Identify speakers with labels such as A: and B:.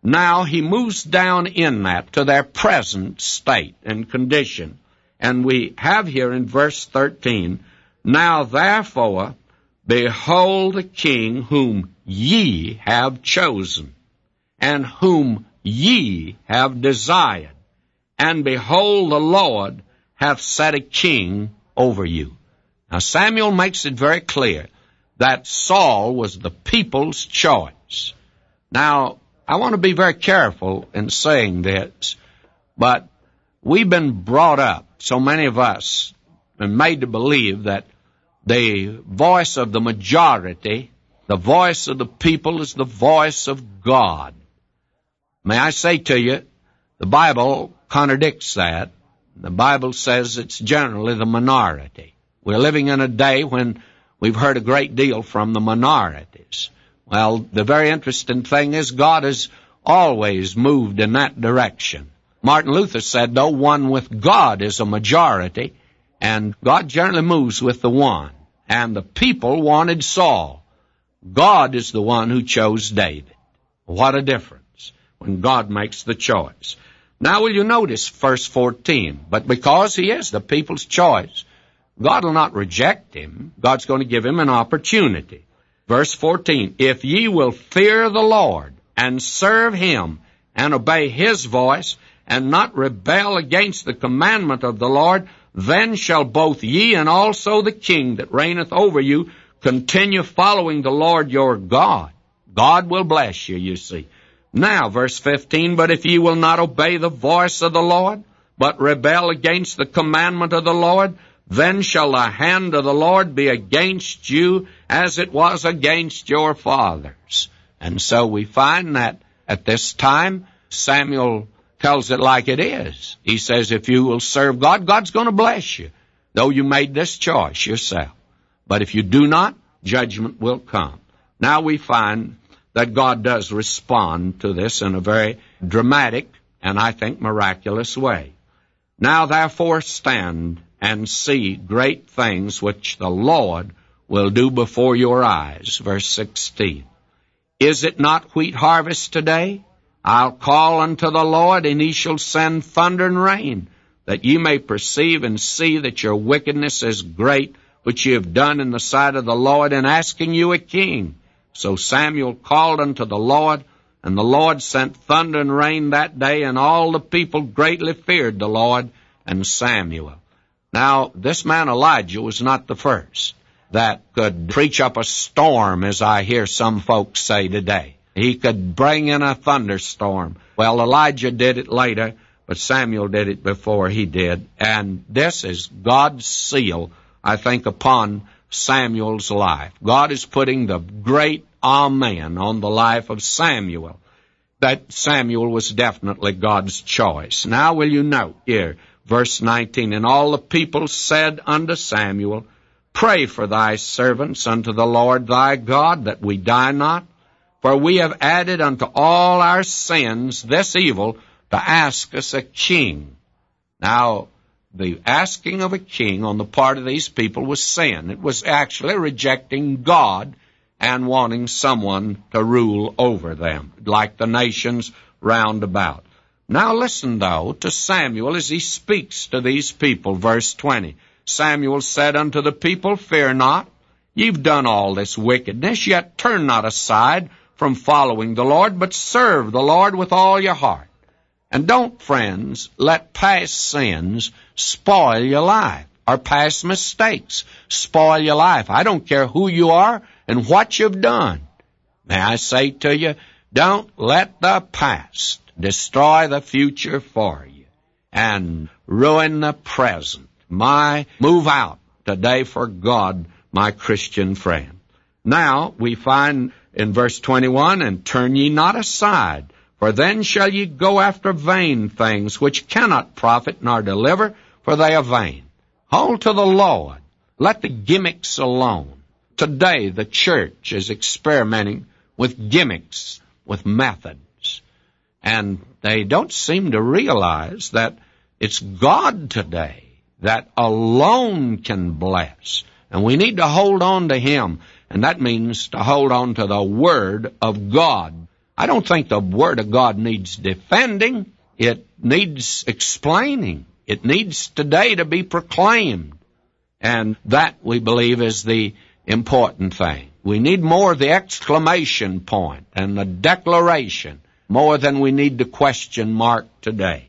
A: Now he moves down in that to their present state and condition. And we have here in verse 13, now therefore, behold the king whom ye have chosen, and whom ye have desired. And behold, the Lord hath set a king over you. Now Samuel makes it very clear that Saul was the people's choice. Now, I want to be very careful in saying this, but we've been brought up, so many of us, and made to believe that the voice of the majority, the voice of the people, is the voice of God. May I say to you, the Bible contradicts that. The Bible says it's generally the minority. We're living in a day when we've heard a great deal from the minorities. Well, the very interesting thing is God has always moved in that direction. Martin Luther said, though one with God is a majority, and God generally moves with the one. And the people wanted Saul. God is the one who chose David. What a difference when God makes the choice. Now will you notice verse 14, but because he is the people's choice, God will not reject him. God's going to give him an opportunity. Verse 14, if ye will fear the Lord and serve him and obey his voice and not rebel against the commandment of the Lord, then shall both ye and also the king that reigneth over you continue following the Lord your God. God will bless you, you see. Now, verse 15, but if ye will not obey the voice of the Lord, but rebel against the commandment of the Lord, then shall the hand of the Lord be against you as it was against your fathers. And so we find that at this time, Samuel tells it like it is. He says, if you will serve God, God's going to bless you, though you made this choice yourself. But if you do not, judgment will come. Now we find that God does respond to this in a very dramatic and I think miraculous way. Now therefore stand and see great things which the Lord will do before your eyes. Verse 16. Is it not wheat harvest today? I'll call unto the Lord, and he shall send thunder and rain, that ye may perceive and see that your wickedness is great, which ye have done in the sight of the Lord, in asking you a king. So Samuel called unto the Lord, and the Lord sent thunder and rain that day, and all the people greatly feared the Lord and Samuel. Now, this man Elijah was not the first that could preach up a storm, as I hear some folks say today. He could bring in a thunderstorm. Well, Elijah did it later, but Samuel did it before he did. And this is God's seal, I think, upon Samuel's life. God is putting the great amen on the life of Samuel. That Samuel was definitely God's choice. Now will you note here, verse 19, and all the people said unto Samuel, pray for thy servants unto the Lord thy God, that we die not. For we have added unto all our sins this evil, to ask us a king. Now, the asking of a king on the part of these people was sin. It was actually rejecting God and wanting someone to rule over them, like the nations round about. Now listen, though, to Samuel as he speaks to these people. Verse 20, Samuel said unto the people, fear not, ye've done all this wickedness, yet turn not aside from following the Lord, but serve the Lord with all your heart. And don't, friends, let past sins spoil your life, or past mistakes spoil your life. I don't care who you are and what you've done. May I say to you, don't let the past destroy the future for you and ruin the present. Move out today for God, my Christian friend. Now we find in verse 21, and turn ye not aside, for then shall ye go after vain things, which cannot profit nor deliver, for they are vain. Hold to the Lord. Let the gimmicks alone. Today the church is experimenting with gimmicks, with methods. And they don't seem to realize that it's God today that alone can bless. And we need to hold on to him. And that means to hold on to the Word of God. I don't think the Word of God needs defending. It needs explaining. It needs today to be proclaimed. And that, we believe, is the important thing. We need more of the exclamation point and the declaration, more than we need the question mark today.